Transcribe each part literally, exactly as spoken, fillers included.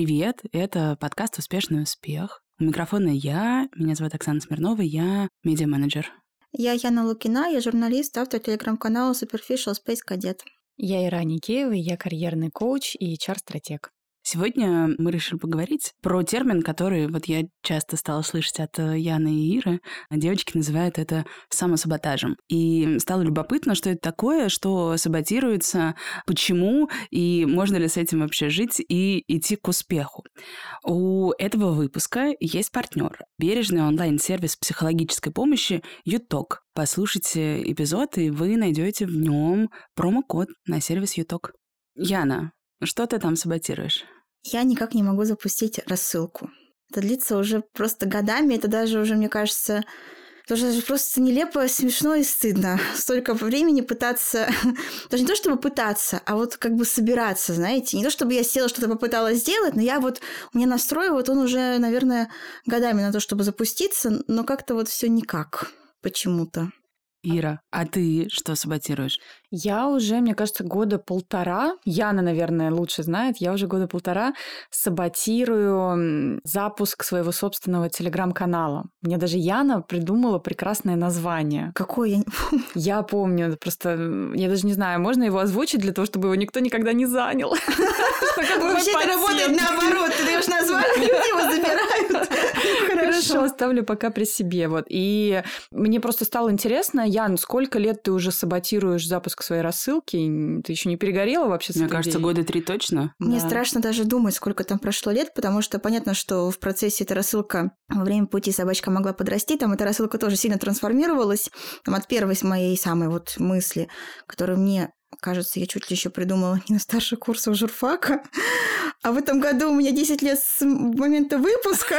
Привет, это подкаст «Успешный успех». У микрофона я, меня зовут Оксана Смирнова, я медиа-менеджер. Я Яна Лукина, я журналист, автор телеграм-канала Superficial Space Cadet. Я Ира Никеева, я карьерный коуч и эйч ар-стратег. Сегодня мы решили поговорить про термин, который вот я часто стала слышать от Яны и Иры. Девочки называют это самосаботажем. И стало любопытно, что это такое, что саботируется, почему, и можно ли с этим вообще жить и идти к успеху. У этого выпуска есть партнер. Бережный онлайн-сервис психологической помощи ЮТОК. Послушайте эпизод, и вы найдете в нем промокод на сервис ЮТОК. Яна, что ты там саботируешь? Я никак не могу запустить рассылку. Это длится уже просто годами. Это даже уже, мне кажется, это уже просто нелепо, смешно и стыдно. Столько времени пытаться... Даже не то, чтобы пытаться, а вот как бы собираться, знаете. Не то, чтобы я села, что-то попыталась сделать, но я вот... У меня настрой, вот он уже, наверное, годами на то, чтобы запуститься, но как-то вот все никак почему-то. Ира, а ты что саботируешь? Я уже, мне кажется, года полтора, Яна, наверное, лучше знает, я уже года полтора саботирую запуск своего собственного телеграм-канала. Мне даже Яна придумала прекрасное название. Какое? Я не помню. Я помню, просто, я даже не знаю, можно его озвучить для того, чтобы его никто никогда не занял. Вообще это работает наоборот, ты даешь название, люди его забирают. Хорошо, оставлю пока при себе. Вот. И мне просто стало интересно, Ян, сколько лет ты уже саботируешь запуск своей рассылки? Ты еще не перегорела вообще с Мне этой кажется, идеей? года три точно. Мне Да. страшно даже думать, сколько там прошло лет, потому что понятно, что в процессе эта рассылка во время пути собачка могла подрасти, там эта рассылка тоже сильно трансформировалась. Там от первой с моей самой вот мысли, которую мне кажется, я чуть ли еще придумала не на старших курсах журфака. А в этом году у меня десять лет с момента выпуска.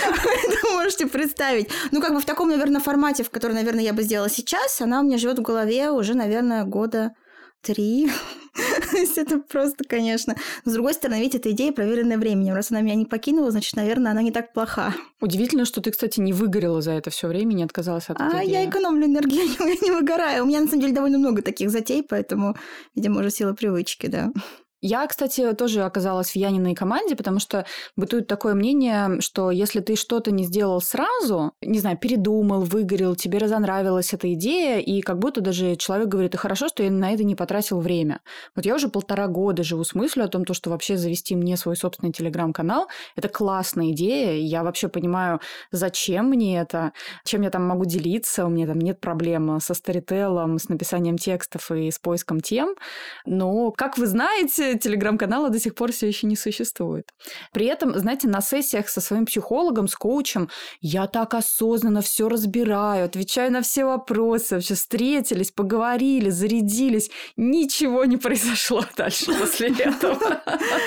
Вы можете представить. Ну, как бы в таком, наверное, формате, в котором, наверное, я бы сделала сейчас, она у меня живет в голове уже, наверное, года три. То есть это просто, конечно. Но, с другой стороны, ведь эта идея, проверенная временем. Раз она меня не покинула, значит, наверное, она не так плоха. Удивительно, что ты, кстати, не выгорела за это все время, не отказалась от этой А идеи. я экономлю энергию, я не выгораю. У меня, на самом деле, довольно много таких затей, поэтому, видимо, уже сила привычки, да. Я, кстати, тоже оказалась в Яниной команде, потому что бытует такое мнение, что если ты что-то не сделал сразу, не знаю, передумал, выгорел, тебе разонравилась эта идея, и как будто даже человек говорит, и хорошо, что я на это не потратил время. Вот я уже полтора года живу с мыслью о том, что вообще завести мне свой собственный телеграм-канал – это классная идея, и я вообще понимаю, зачем мне это, чем я там могу делиться, у меня там нет проблем со сторителлом, с написанием текстов и с поиском тем, но, как вы знаете, телеграм-канала до сих пор все еще не существует. При этом, знаете, на сессиях со своим психологом, с коучем я так осознанно все разбираю, отвечаю на все вопросы, вообще встретились, поговорили, зарядились. Ничего не произошло дальше после этого.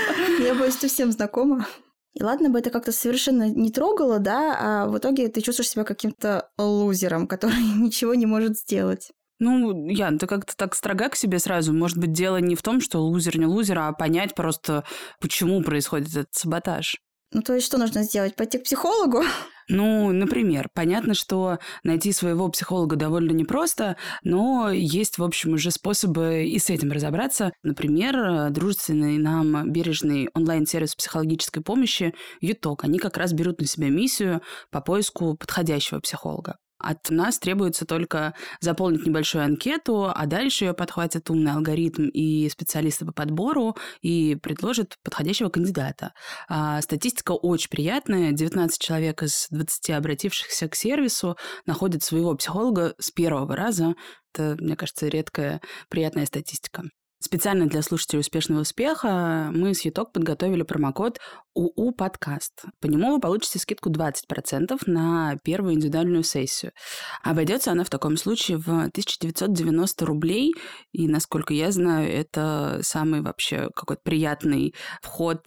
Я боюсь, что всем знакома. И ладно бы это как-то совершенно не трогало, да, а в итоге ты чувствуешь себя каким-то лузером, который ничего не может сделать. Ну, Ян, ты как-то так строга к себе сразу. Может быть, дело не в том, что лузер не лузер, а понять просто, почему происходит этот саботаж. Ну, то есть что нужно сделать? Пойти к психологу? Ну, например, понятно, что найти своего психолога довольно непросто, но есть, в общем, уже способы и с этим разобраться. Например, дружественный нам бережный онлайн-сервис психологической помощи ЮТОК. Они как раз берут на себя миссию по поиску подходящего психолога. От нас требуется только заполнить небольшую анкету, а дальше ее подхватит умный алгоритм и специалисты по подбору и предложат подходящего кандидата. А статистика очень приятная. девятнадцать человек из двадцати обратившихся к сервису находят своего психолога с первого раза. Это, мне кажется, редкая приятная статистика. Специально для слушателей «Успешного успеха» мы с ЮТОК подготовили промокод УУ подкаст. По нему вы получите скидку двадцать процентов на первую индивидуальную сессию. Обойдется она в таком случае в тысяча девятьсот девяносто рублей. И, насколько я знаю, это самый вообще какой-то приятный вход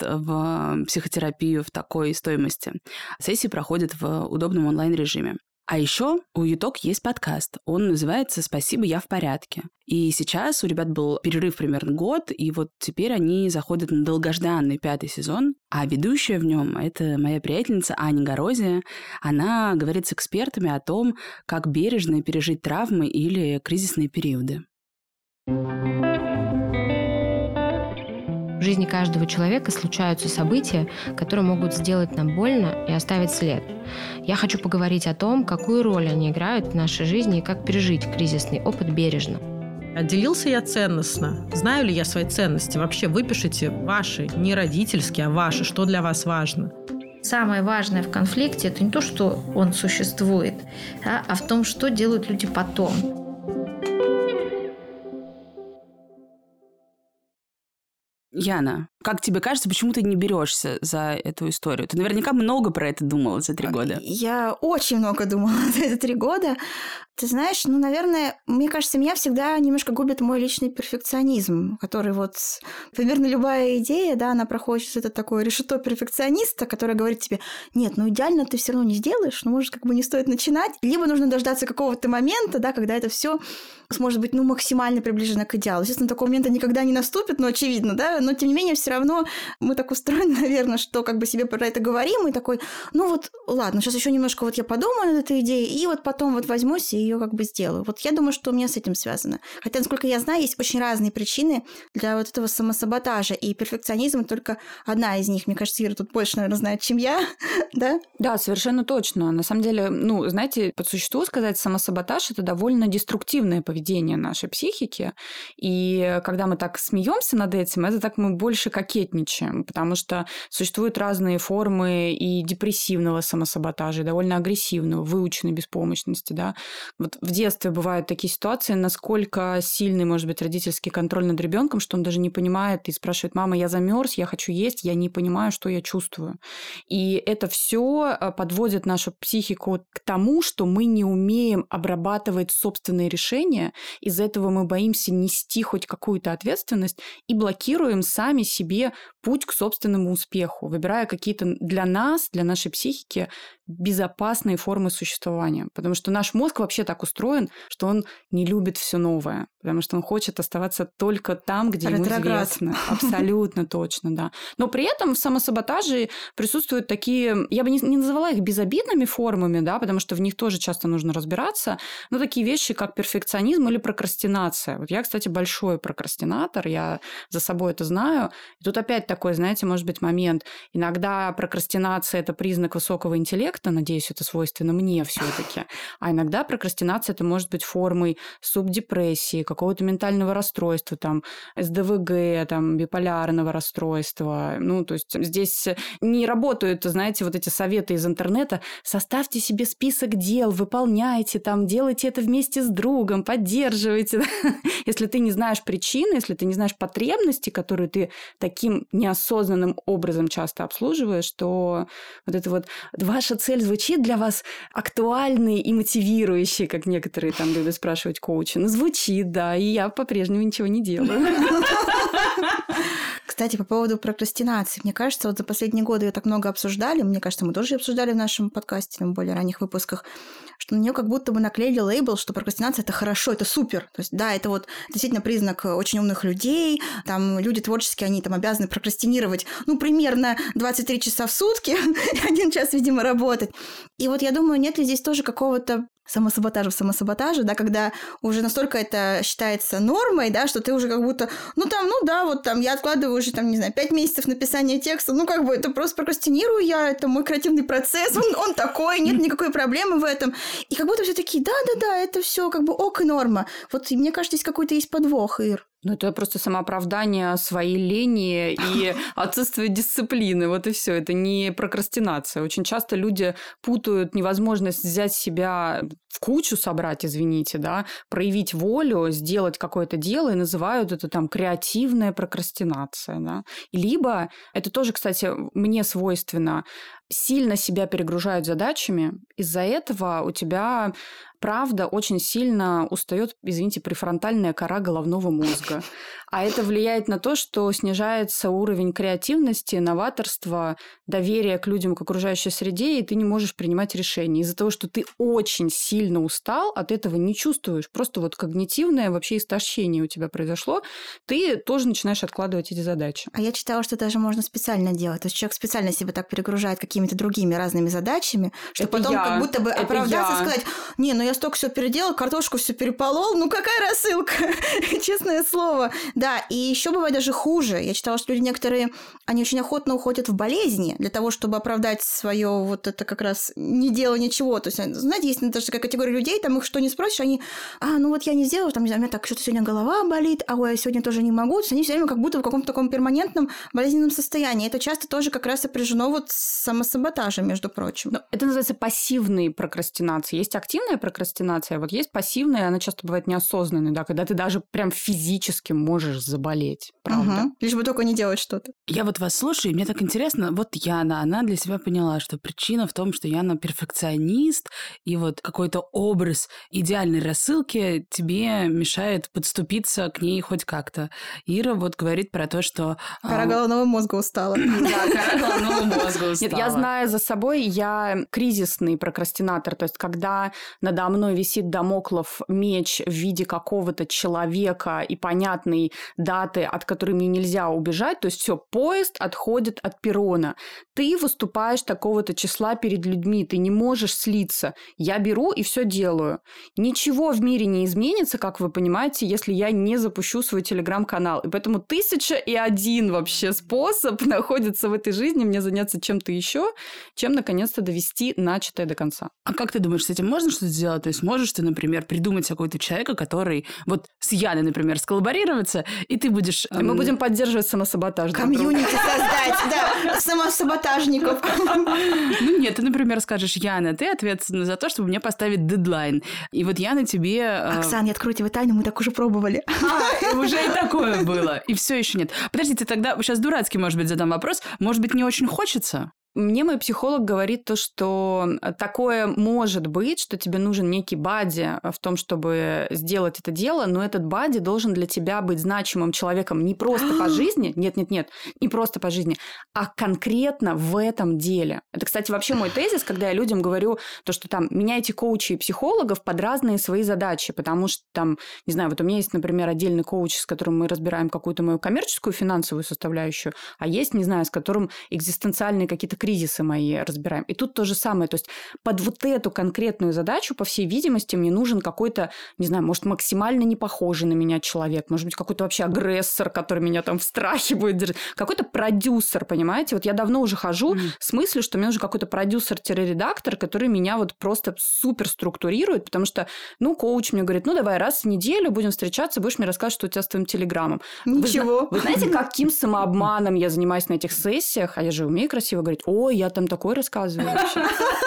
в психотерапию в такой стоимости. Сессии проходят в удобном онлайн-режиме. А еще у ЮТОК есть подкаст. Он называется «Спасибо, я в порядке». И сейчас у ребят был перерыв примерно год, и вот теперь они заходят на долгожданный пятый сезон. А ведущая в нем – это моя приятельница Аня Горозия. Она говорит с экспертами о том, как бережно пережить травмы или кризисные периоды. В жизни каждого человека случаются события, которые могут сделать нам больно и оставить след. Я хочу поговорить о том, какую роль они играют в нашей жизни и как пережить кризисный опыт бережно. Делился я ценностно? Знаю ли я свои ценности? Вообще выпишите ваши, не родительские, а ваши, что для вас важно. Самое важное в конфликте – это не то, что он существует, а, а в том, что делают люди потом. Яна, как тебе кажется, почему ты не берешься за эту историю? Ты наверняка много про это думала за три года. Я очень много думала за эти три года. Ты знаешь, ну, наверное, мне кажется, меня всегда немножко губит мой личный перфекционизм, который вот... Примерно любая идея, да, она проходит через это такое решето перфекциониста, который говорит тебе, нет, ну, идеально ты все равно не сделаешь, ну, может, как бы не стоит начинать. Либо нужно дождаться какого-то момента, да, когда это все сможет быть, ну, максимально приближено к идеалу. Естественно, такого момента никогда не наступит, но очевидно, да, но, тем не менее, все равно мы так устроены, наверное, что как бы себе про это говорим, и такой, ну, вот, ладно, сейчас еще немножко вот я подумаю над этой идеей, и вот потом вот возьмусь и ее как бы сделаю. Вот я думаю, что у меня с этим связано. Хотя, насколько я знаю, есть очень разные причины для вот этого самосаботажа, и перфекционизм только одна из них. Мне кажется, Ира тут больше, наверное, знает, чем я, да? Да, совершенно точно. На самом деле, ну, знаете, по существу сказать, самосаботаж – это довольно деструктивное поведение нашей психики, и когда мы так смеемся над этим, это так мы больше кокетничаем, потому что существуют разные формы и депрессивного самосаботажа, и довольно агрессивного, выученной беспомощности, да. Вот в детстве бывают такие ситуации, насколько сильный может быть родительский контроль над ребенком, что он даже не понимает и спрашивает: мама, я замерз, я хочу есть, я не понимаю, что я чувствую. И это все подводит нашу психику к тому, что мы не умеем обрабатывать собственные решения, из-за этого мы боимся нести хоть какую-то ответственность и блокируем сами себе путь к собственному успеху, выбирая какие-то для нас, для нашей психики безопасные формы существования. Потому что наш мозг вообще так устроен, что он не любит все новое, потому что он хочет оставаться только там, где ему известно. Абсолютно точно, да. Но при этом в самосаботаже присутствуют такие, я бы не, не называла их безобидными формами, да, потому что в них тоже часто нужно разбираться, но такие вещи, как перфекционизм или прокрастинация. Вот я, кстати, большой прокрастинатор, я за собой это знаю. И тут опять такой, знаете, может быть момент. Иногда прокрастинация – это признак высокого интеллекта, надеюсь, это свойственно мне все-таки. А иногда прокрастинация это может быть формой субдепрессии, какого-то ментального расстройства, там, эс дэ вэ гэ, там, биполярного расстройства. Ну, то есть здесь не работают, знаете, вот эти советы из интернета. Составьте себе список дел, выполняйте, там, делайте это вместе с другом, поддерживайте. Если ты не знаешь причины, если ты не знаешь потребности, которые ты таким неосознанным образом часто обслуживаешь, то вот это вот ваша цель звучит для вас актуальной и мотивирующей, как некоторые там любят спрашивать коучи. Ну, звучит, да, и я по-прежнему ничего не делаю. Кстати, по поводу прокрастинации. Мне кажется, вот за последние годы ее так много обсуждали, мне кажется, мы тоже ее обсуждали в нашем подкасте, в более ранних выпусках, что на нее как будто бы наклеили лейбл, что прокрастинация – это хорошо, это супер. То есть, да, это вот действительно признак очень умных людей, там люди творческие, они там обязаны прокрастинировать, ну, примерно двадцать три часа в сутки, один час, видимо, работать. И вот я думаю, нет ли здесь тоже какого-то самосаботажа в самосаботаже, да, когда уже настолько это считается нормой, да, что ты уже как будто, ну, там, ну, да, вот там я откладываю уже, там, не знаю, пять месяцев написания текста, ну, как бы это просто прокрастинирую я, это мой креативный процесс, он, он такой, нет никакой проблемы в этом. И как будто все такие, да-да-да, это все как бы ок и норма. Вот мне кажется, здесь какой-то есть подвох, Ир. Ну, это просто самооправдание своей лени и отсутствие дисциплины. Вот и все. Это не прокрастинация. Очень часто люди путают невозможность взять себя в кучу, собрать, извините, да, проявить волю, сделать какое-то дело и называют это там креативная прокрастинация. Да. Либо, это тоже, кстати, мне свойственно, сильно себя перегружают задачами. Из-за этого у тебя... правда, очень сильно устает, извините, префронтальная кора головного мозга. А это влияет на то, что снижается уровень креативности, новаторства, доверия к людям, к окружающей среде, и ты не можешь принимать решения. Из-за того, что ты очень сильно устал, от этого не чувствуешь. Просто вот когнитивное вообще истощение у тебя произошло, ты тоже начинаешь откладывать эти задачи. А я читала, что даже можно специально делать. То есть человек специально себя так перегружает какими какими-то другими разными задачами, что Это потом я. как будто бы Это оправдаться я. и сказать, не, ну я столько все переделал, картошку все переполол, ну какая рассылка, честное слово. Да, и еще бывает даже хуже. Я читала, что люди некоторые, они очень охотно уходят в болезни для того, чтобы оправдать свое вот это как раз не дело ничего. То есть, знаете, есть даже такая категория людей, там их что не спросишь, они, а, ну вот я не сделала, там, не знаю, у меня так что-то сегодня голова болит, а ой, я сегодня тоже не могу. То есть они все время как будто в каком-то таком перманентном болезненном состоянии. Это часто тоже как раз сопряжено вот с самосаботажем, между прочим. Но это называется пассивной прокрастинацией. Есть активная прокрастинация, а вот есть пассивная, она часто бывает неосознанной, да, когда ты даже прям физически можешь заболеть, правда? Угу. Лишь бы только не делать что-то. Я вот вас слушаю, и мне так интересно, вот Яна, она для себя поняла, что причина в том, что Яна перфекционист, и вот какой-то образ идеальной рассылки тебе мешает подступиться к ней хоть как-то. Ира вот говорит про то, что... Кора головного мозга устала. Да, кора головного мозга устала. Нет, я знаю за собой, я кризисный прокрастинатор, то есть когда надо мной висит дамоклов меч в виде какого-то человека и понятной даты, от которой мне нельзя убежать, то есть все, поезд отходит от перрона. Ты выступаешь такого-то числа перед людьми, ты не можешь слиться. Я беру и все делаю. Ничего в мире не изменится, как вы понимаете, если я не запущу свой телеграм-канал. И поэтому тысяча и один вообще способ находится в этой жизни мне заняться чем-то еще, чем наконец-то довести начатое до конца. А как ты думаешь, с этим можно что-то сделать? То есть можешь ты, например, придумать какого-то человека, который вот с Яной, например, сколлаборироваться, и ты будешь... И мы будем поддерживать самосаботаж. Комьюнити создать, да, самосаботажников. Ну нет, ты, например, скажешь, Яна, ты ответственна за то, чтобы мне поставить дедлайн. И вот Яна тебе... Оксан, не откройте вы тайну, мы так уже пробовали. А, уже и такое было. И все еще нет. Подождите, тогда сейчас дурацкий, может быть, задам вопрос. Может быть, не очень хочется? Мне мой психолог говорит то, что такое может быть, что тебе нужен некий бадди в том, чтобы сделать это дело, но этот бадди должен для тебя быть значимым человеком не просто по жизни, нет-нет-нет, не просто по жизни, а конкретно в этом деле. Это, кстати, вообще мой тезис, когда я людям говорю то, что там меняйте коучей и психологов под разные свои задачи, потому что там, не знаю, вот у меня есть, например, отдельный коуч, с которым мы разбираем какую-то мою коммерческую финансовую составляющую, а есть, не знаю, с которым экзистенциальные какие-то кризисы мои разбираем. И тут то же самое. То есть под вот эту конкретную задачу, по всей видимости, мне нужен какой-то, не знаю, может, максимально не похожий на меня человек, может быть, какой-то вообще агрессор, который меня там в страхе будет держать, какой-то продюсер, понимаете? Вот я давно уже хожу mm-hmm. с мыслью, что мне нужен какой-то продюсер-редактор, который меня вот просто супер структурирует, потому что, ну, коуч мне говорит, ну, давай раз в неделю будем встречаться, будешь мне рассказывать, что у тебя с твоим телеграммом. Ничего. Вы, вы знаете, каким самообманом я занимаюсь на этих сессиях? А я же умею красиво говорить, ой, я там такое рассказываю вообще.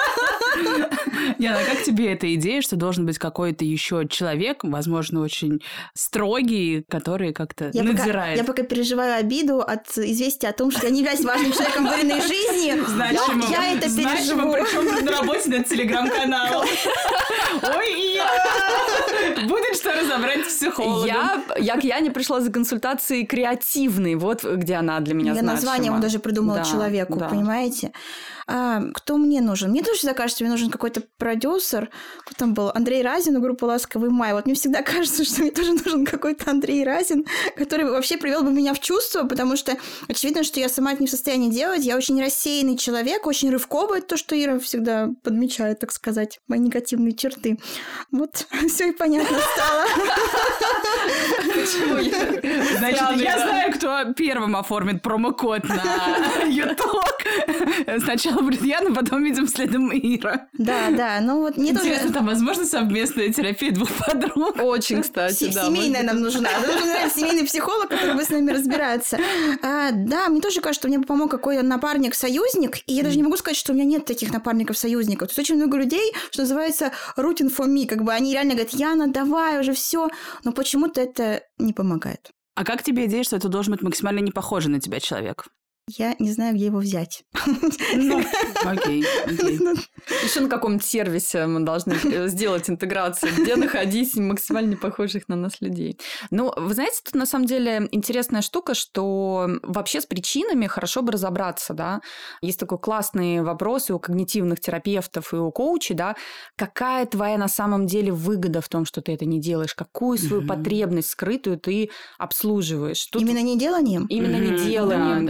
Яна, как тебе эта идея, что должен быть какой-то еще человек, возможно, очень строгий, который как-то я надзирает? Пока, я пока переживаю обиду от известия о том, что я не являюсь важным человеком в военной жизни. Значимым. Я, я это Значимым, переживу. причем на работе над телеграм-каналом. Ой, Ира! Будет что разобрать с психологом. Я, я к Яне пришла за консультацией креативной, вот где она для меня Я значима. название ему даже придумала да, человеку, да. понимаете? А, кто мне нужен? Мне тоже закажется, мне нужен какой-то продюсер. Кто там был? Андрей Разин, группа «Ласковый май». Вот мне всегда кажется, что мне тоже нужен какой-то Андрей Разин, который вообще привел бы меня в чувство, потому что очевидно, что я сама это не в состоянии делать. Я очень рассеянный человек, очень рывковый. Это то, что Ира всегда подмечает, так сказать, мои негативные черты. Вот, все и понятно стало. Почему я? Значит, я знаю, кто первым оформит промокод на юток. Сначала будет Яна, потом, видим, следом Ира. Да, да, ну вот мне тоже... Интересно, там возможно совместная терапия двух подруг? Очень, кстати, да. Семейная нам нужна. Нужен семейный психолог, который бы с нами разбирается. А, да, мне тоже кажется, что мне бы помог какой-то напарник-союзник, и я даже не могу сказать, что у меня нет таких напарников-союзников. То есть очень много людей, что называется rooting for me, как бы они реально говорят, Яна, давай уже все, но почему-то это не помогает. А как тебе идея, что это должен быть максимально не похожий на тебя человек? Я не знаю, где его взять. Ну, окей, окей. Еще на каком-то сервисе мы должны сделать интеграцию, где находить максимально не похожих на нас людей. Ну, вы знаете, тут на самом деле интересная штука, что вообще с причинами хорошо бы разобраться, да. Есть такой классный вопрос и у когнитивных терапевтов, и у коучей, да, какая твоя на самом деле выгода в том, что ты это не делаешь, какую свою mm-hmm. потребность скрытую ты обслуживаешь. Тут... Именно не деланием? Именно mm-hmm. не деланием, да, да. да.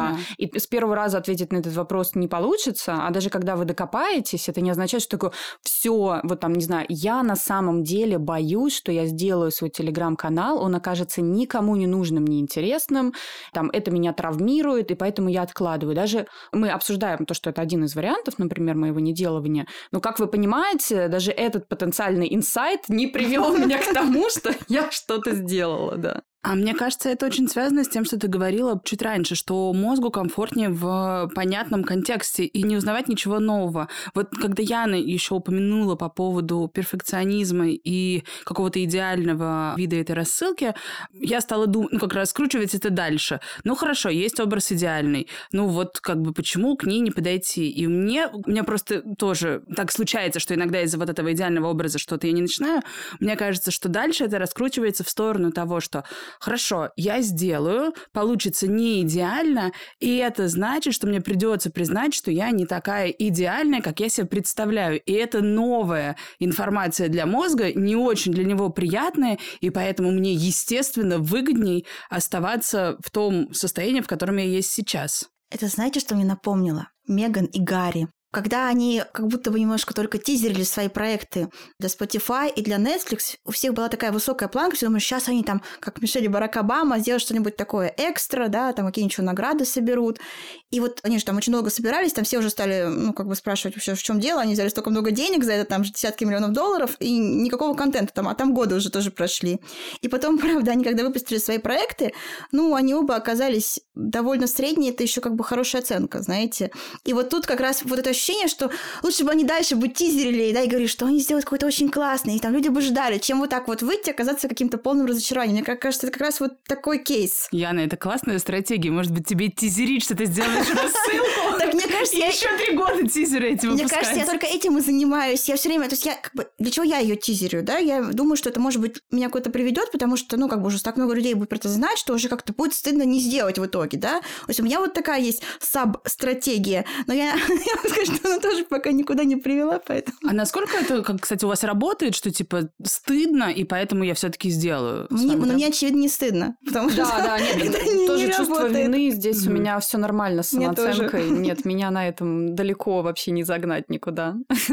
Да. И с первого раза ответить на этот вопрос не получится, а даже когда вы докопаетесь, это не означает, что такое все, вот там, не знаю, я на самом деле боюсь, что я сделаю свой телеграм-канал, он окажется никому не нужным, неинтересным, там, это меня травмирует, и поэтому я откладываю. Даже мы обсуждаем то, что это один из вариантов, например, моего неделывания, но, как вы понимаете, даже этот потенциальный инсайт не привел меня к тому, что я что-то сделала, да. А мне кажется, это очень связано с тем, что ты говорила чуть раньше, что мозгу комфортнее в понятном контексте и не узнавать ничего нового. Вот когда Яна еще упомянула по поводу перфекционизма и какого-то идеального вида этой рассылки, я стала думать, ну, как раскручивать это дальше. Ну, хорошо, есть образ идеальный. Ну, вот как бы почему к ней не подойти? И мне, у меня просто тоже так случается, что иногда из-за вот этого идеального образа что-то я не начинаю. Мне кажется, что дальше это раскручивается в сторону того, что хорошо, я сделаю, получится не идеально, и это значит, что мне придется признать, что я не такая идеальная, как я себе представляю. И это новая информация для мозга, не очень для него приятная, и поэтому мне, естественно, выгодней оставаться в том состоянии, в котором я есть сейчас. Это знаете, что мне напомнило? Меган и Гарри. Когда они как будто бы немножко только тизерили свои проекты для Spotify и для Netflix, у всех была такая высокая планка, все думают, сейчас они там, как Мишель и Барак Обама, сделают что-нибудь такое экстра, да, там какие-нибудь награды соберут. И вот они же там очень долго собирались, там все уже стали, ну, как бы спрашивать вообще, в чем дело, они взяли столько много денег за это, там же десятки миллионов долларов, и никакого контента там, а там годы уже тоже прошли. И потом, правда, они когда выпустили свои проекты, ну, они оба оказались довольно средние, это еще как бы хорошая оценка, знаете. И вот тут как раз вот это ощущение, что лучше бы они дальше бы тизерили, да, и говорили, что они сделают какой-то очень классный, и там люди бы ждали, чем вот так вот выйти, оказаться каким-то полным разочарованием. Мне кажется, это как раз вот такой кейс. Яна, это классная стратегия. Может быть, тебе тизерить, что ты сделаешь рассылку? Так мне кажется, я еще три года тизеры эти выпускать. Мне кажется, я только этим и занимаюсь. Я все время, то есть я как бы, для чего я ее тизерю, да? Я думаю, что это, может быть, меня куда-то приведет, потому что, ну, как бы уже так много людей будет про это знать, что уже как-то будет стыдно не сделать в итоге, да? То есть у меня вот такая есть саб-стратегия, но я, я вам скажу, что она тоже пока никуда не привела, поэтому... А насколько это, как, кстати, у вас работает, что, типа, стыдно, и поэтому я все-таки сделаю? Мне, ну, мне, очевидно, не стыдно, потому что... Да, да, нет, не, тоже не чувство работает. вины, здесь mm-hmm. у меня все нормально с самооценкой. Нет, меня на этом далеко вообще не загнать никуда.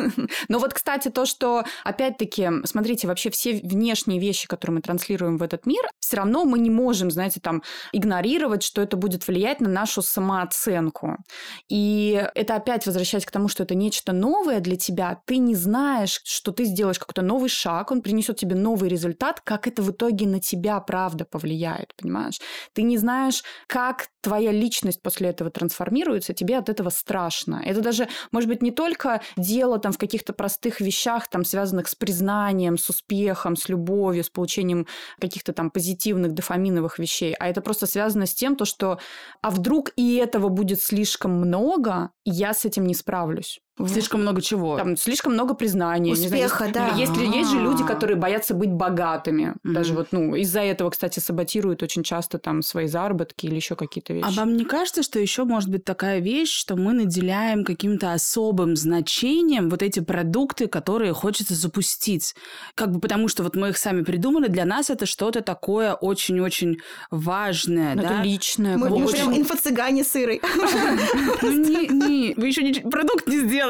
Но вот, кстати, то, что, опять-таки, смотрите, вообще все внешние вещи, которые мы транслируем в этот мир, все равно мы не можем, знаете, там, игнорировать, что это будет влиять на нашу самооценку. И это опять возвращаясь к тому, что это нечто новое для тебя, ты не знаешь, что ты сделаешь какой-то новый шаг, он принесет тебе новый результат, как это в итоге на тебя правда повлияет, понимаешь? Ты не знаешь, как твоя личность после этого трансформируется, тебе от этого страшно. Это даже, может быть, не только дело там в каких-то простых вещах, там, связанных с признанием, с успехом, с любовью, с получением каких-то там позитивных дофаминовых вещей, а это просто связано с тем, то, что а вдруг и этого будет слишком много, и я с этим не справлюсь. Слишком много чего? Там слишком много признаний. Успеха, не знаю, да. Есть, есть же люди, которые боятся быть богатыми. Mm-hmm. Даже вот, ну, из-за этого, кстати, саботируют очень часто там свои заработки или еще какие-то вещи. А вам не кажется, что еще может быть такая вещь, что мы наделяем каким-то особым значением вот эти продукты, которые хочется запустить? Как бы потому, что вот мы их сами придумали, для нас это что-то такое очень-очень важное. Это личное. Мы прям инфо-цыгане сырой. Ну, не, вы еще продукт не сделали.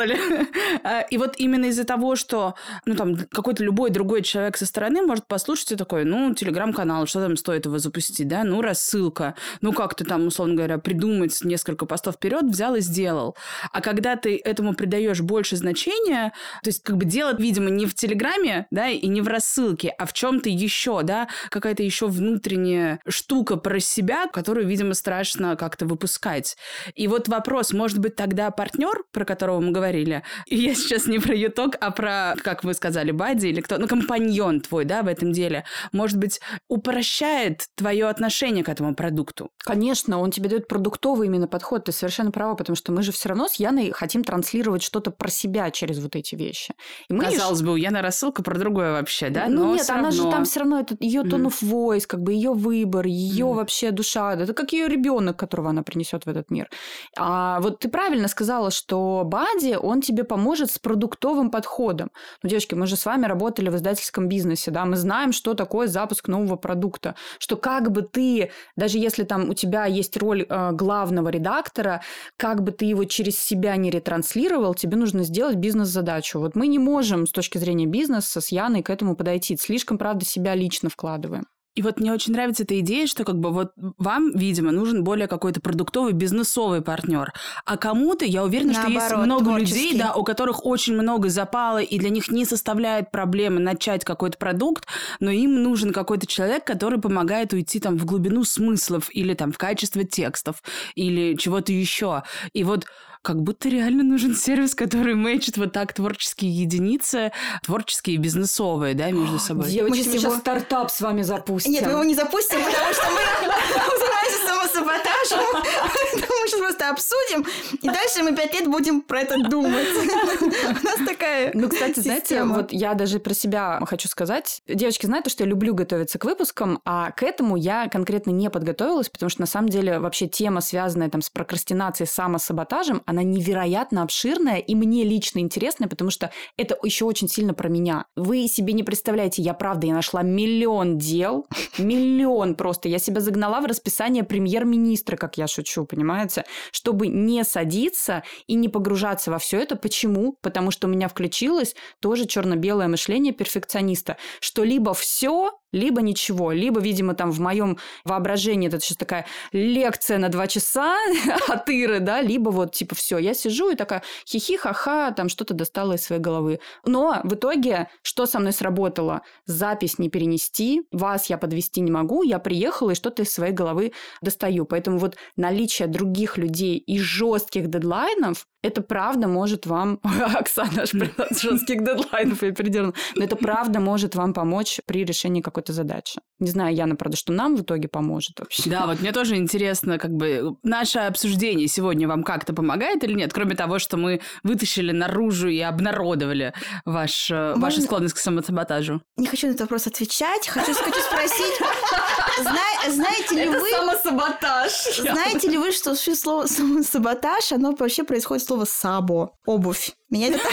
И вот именно из-за того, что ну, там, какой-то любой другой человек со стороны может послушать и такой, ну, телеграм-канал, что там стоит его запустить, да, ну, рассылка, ну, как ты там, условно говоря, придумать несколько постов вперед, взял и сделал. А когда ты этому придаешь больше значения, то есть как бы дело, видимо, не в телеграме, да, и не в рассылке, а в чем-то еще, да, какая-то еще внутренняя штука про себя, которую, видимо, страшно как-то выпускать. И вот вопрос, может быть, тогда партнер, про которого мы говорили, и я сейчас не про юток, а про, как вы сказали, бадди или кто, ну, компаньон твой, да, в этом деле, может быть, упрощает твое отношение к этому продукту. Конечно, он тебе дает продуктовый именно подход, ты совершенно права, потому что мы же все равно с Яной хотим транслировать что-то про себя через вот эти вещи. И мы Казалось ж... бы, у Яны рассылка про другое вообще, да? Ну но нет, она равно... же там все равно, это ее tone of voice, как бы ее выбор, ее mm. вообще душа, это как ее ребенок, которого она принесет в этот мир. А вот ты правильно сказала, что бадди деле он тебе поможет с продуктовым подходом. Ну, девочки, мы же с вами работали в издательском бизнесе, да, мы знаем, что такое запуск нового продукта, что как бы ты, даже если там у тебя есть роль э, главного редактора, как бы ты его через себя не ретранслировал, тебе нужно сделать бизнес-задачу. Вот мы не можем с точки зрения бизнеса с Яной к этому подойти. Слишком, правда, себя лично вкладываем. И вот мне очень нравится эта идея, что как бы вот вам, видимо, нужен более какой-то продуктовый, бизнесовый партнер. А кому-то, я уверена, Наоборот, что есть много творческий. людей, да, у которых очень много запала, и для них не составляет проблемы начать какой-то продукт, но им нужен какой-то человек, который помогает уйти там в глубину смыслов или там в качество текстов или чего-то еще. И вот как будто реально нужен сервис, который мэчит вот так творческие единицы, творческие и бизнесовые, да, между собой. Девочки, мы, Мы сейчас его- стартап с вами запустим. Нет, мы его не запустим, потому что мы занимаемся самосаботажем. Поэтому мы сейчас просто обсудим, и дальше мы пять лет будем про это думать. У нас такая Ну, кстати, знаете, система. вот я даже про себя хочу сказать. Девочки знают, что я люблю готовиться к выпускам, а к этому я конкретно не подготовилась, потому что, на самом деле, вообще тема, связанная там с прокрастинацией, самосаботажем, она невероятно обширная и мне лично интересная, потому что это еще очень сильно про меня. Вы себе не представляете, я правда, я нашла миллион дел, миллион просто. Я себя загнала в расписание премьер-министра, как я шучу, понимаете, чтобы не садиться и не погружаться во все это. Почему? Потому что у меня включилось тоже черно-белое мышление перфекциониста, что либо все, либо ничего, либо, видимо, там в моем воображении это сейчас такая лекция на два часа от Иры, да, либо вот типа все, я сижу и такая хихи, ха-ха, там что-то достала из своей головы. Но в итоге, что со мной сработало? Запись не перенести, вас я подвести не могу, я приехала и что-то из своей головы достаю. Поэтому вот наличие других людей и жестких дедлайнов, это правда может вам... Оксана аж приносит жестких дедлайнов, я переделана. Но это правда может вам помочь при решении какой-то задачи. Не знаю, Яна, правда, что нам в итоге поможет вообще. Да, вот мне тоже интересно, как бы, наше обсуждение сегодня вам как-то помогает или нет? Кроме того, что мы вытащили наружу и обнародовали ваш, Можно... вашу склонность к самосаботажу. Не хочу на этот вопрос отвечать. Хочу, хочу спросить, зна- знаете ли Это вы... самосаботаж. Знаете ли вы, что слово самосаботаж, оно вообще происходит слово сабо, обувь. Меня это...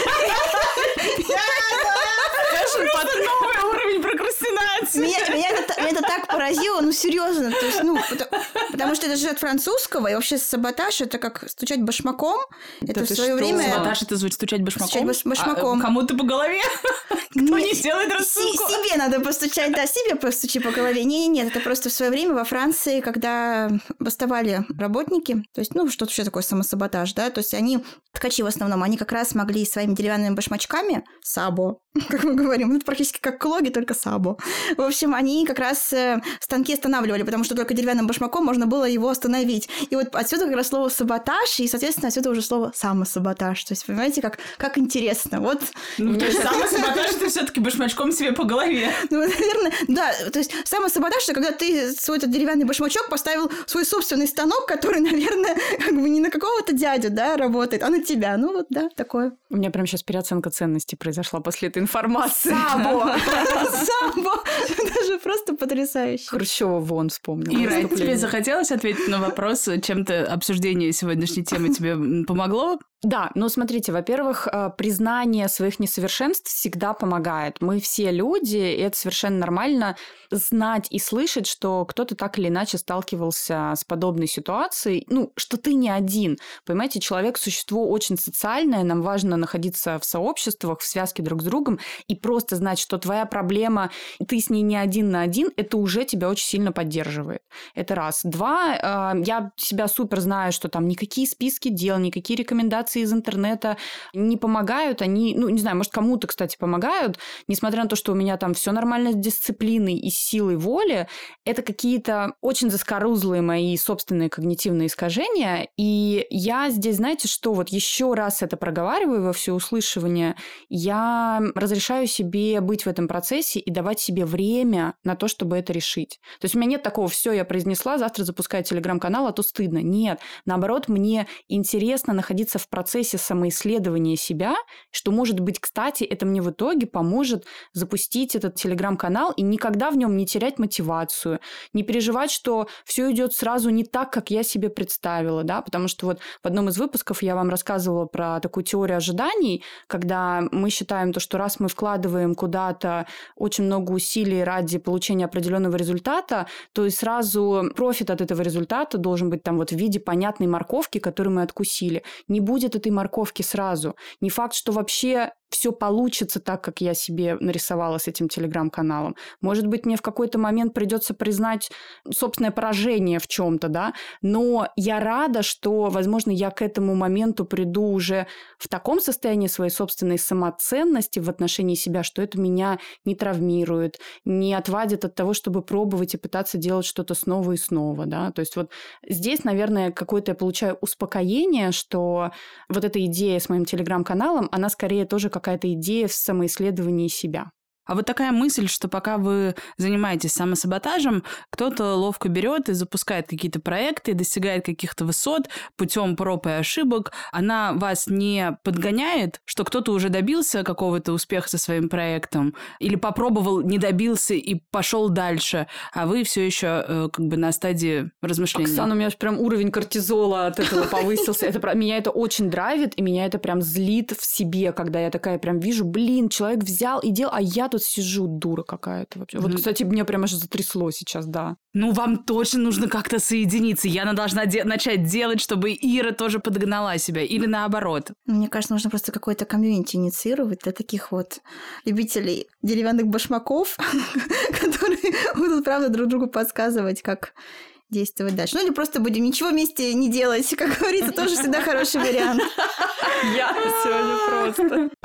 Новый уровень прокрастинации. Меня, меня, это, меня это так поразило, ну, серьезно. То есть, ну, потому, потому что это же от французского, и вообще саботаж – это как стучать башмаком. Это да в свое время... Саботаж – это звучит стучать башмаком? Стучать баш- башмаком. А, кому-то по голове? Кто не делает рассылку? Себе надо постучать, да, себе постучи по голове. Не-не-нет, это просто в свое время во Франции, когда бастовали работники, то есть, ну, что вообще такое самосаботаж, да, то есть они, ткачи в основном, они как раз могли своими деревянными башмачками, сабо, как мы говорим, ну, это практически как клоги, только сабо. В общем, они как раз станки останавливали, потому что только деревянным башмаком можно было его остановить. И вот отсюда как раз слово саботаж, и, соответственно, отсюда уже слово самосаботаж. То есть, понимаете, как, как интересно. Вот. Ну, то есть самосаботаж это все-таки башмачком себе по голове. Ну, наверное, да. То есть самосаботаж, это когда ты свой этот деревянный башмачок поставил в свой собственный станок, который, наверное, как бы не на какого-то дядю, да, работает, а на тебя. Ну, вот, да, такое. У меня прям сейчас переоценка ценностей произошла после этой информации. Сабо! Сабо! Даже просто потрясающе. Хрущева вон вспомнила. Ира, тебе захотелось ответить на вопрос, чем-то обсуждение сегодняшней темы тебе помогло? Да, ну смотрите, во-первых, признание своих несовершенств всегда помогает. Мы все люди, и это совершенно нормально знать и слышать, что кто-то так или иначе сталкивался с подобной ситуацией, ну, что ты не один. Понимаете, человек – существо очень социальное, нам важно находиться в сообществах, в связке друг с другом, и просто знать, что твоя проблема, и ты с ней не один на один, это уже тебя очень сильно поддерживает. Это раз. Два, я себя супер знаю, что там никакие списки дел, никакие рекомендации из интернета не помогают, они, ну, не знаю, может, кому-то, кстати, помогают, несмотря на то, что у меня там все нормально с дисциплиной и с силой воли, это какие-то очень заскорузлые мои собственные когнитивные искажения, и я здесь, знаете, что вот еще раз это проговариваю во всеуслышание, я разрешаю себе быть в этом процессе и давать себе время на то, чтобы это решить. То есть у меня нет такого, все, я произнесла, завтра запускаю телеграм-канал, а то стыдно. Нет, наоборот, мне интересно находиться в процессе процессе самоисследования себя, что, может быть, кстати, это мне в итоге поможет запустить этот телеграм-канал и никогда в нем не терять мотивацию, не переживать, что все идет сразу не так, как я себе представила, да, потому что вот в одном из выпусков я вам рассказывала про такую теорию ожиданий, когда мы считаем то, что раз мы вкладываем куда-то очень много усилий ради получения определенного результата, то и сразу профит от этого результата должен быть там вот в виде понятной морковки, которую мы откусили. Не будет этой морковки сразу. Не факт, что вообще все получится так, как я себе нарисовала с этим телеграм-каналом. Может быть, мне в какой-то момент придется признать собственное поражение в чем-то, да, но я рада, что, возможно, я к этому моменту приду уже в таком состоянии своей собственной самоценности в отношении себя, что это меня не травмирует, не отвадит от того, чтобы пробовать и пытаться делать что-то снова и снова, да. То есть вот здесь, наверное, какое-то я получаю успокоение, что вот эта идея с моим телеграм-каналом, она скорее тоже как какая-то идея в самоисследовании себя. А вот такая мысль, что пока вы занимаетесь самосаботажем, кто-то ловко берет и запускает какие-то проекты, достигает каких-то высот путем проб и ошибок, она вас не подгоняет, что кто-то уже добился какого-то успеха со своим проектом или попробовал, не добился и пошел дальше, а вы все еще э, как бы на стадии размышления? Оксана, у меня прям уровень кортизола от этого повысился. Это, меня это очень драйвит, и меня это прям злит в себе, когда я такая прям вижу, блин, человек взял и делал, а я тут сижу, дура какая-то вообще. Mm-hmm. Вот, кстати, меня прям аж затрясло сейчас, да. Ну, вам точно нужно как-то соединиться. Яна должна де- начать делать, чтобы Ира тоже подогнала себя. Или наоборот. Мне кажется, нужно просто какой-то комьюнити инициировать для таких вот любителей деревянных башмаков, которые будут, правда, друг другу подсказывать, как действовать дальше. Ну, или просто будем ничего вместе не делать. Как говорится, тоже всегда хороший вариант. Я сегодня просто...